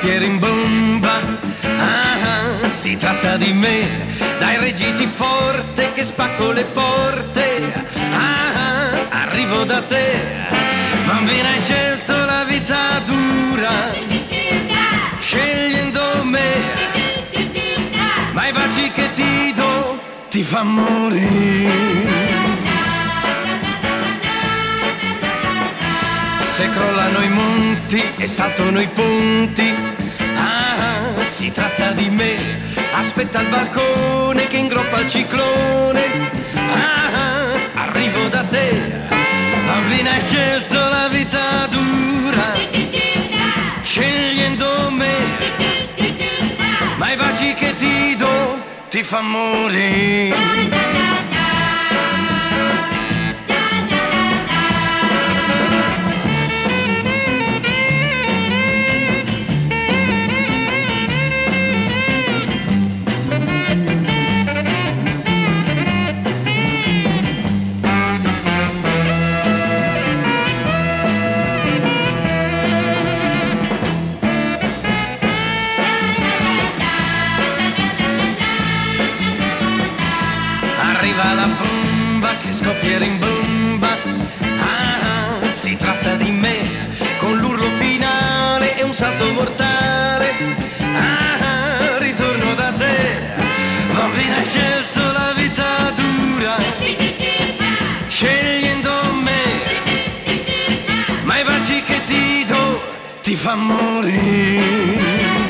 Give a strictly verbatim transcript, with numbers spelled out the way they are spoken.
scoppiere in bomba. Ah, si tratta di me, dai reggiti forte che spacco le porte. Ah, arrivo da te, bambina hai scelto la vita dura, scegliendo me, ma i baci che ti do ti fa morire. Se crollano i monti e saltano i ponti, ah, si tratta di me, aspetta al balcone che ingroppa il ciclone. Ah, arrivo da te, bambina hai scelto la vita dura, scegliendo me, ma i baci che ti do ti fa morire. Arriva la bomba che scoppierà in bomba. Ah, si tratta di me, con l'urlo finale e un salto mortale. Ah, ritorno da te, bambina hai scelto la vita dura, scegliendo me, ma i baci che ti do ti fa morire.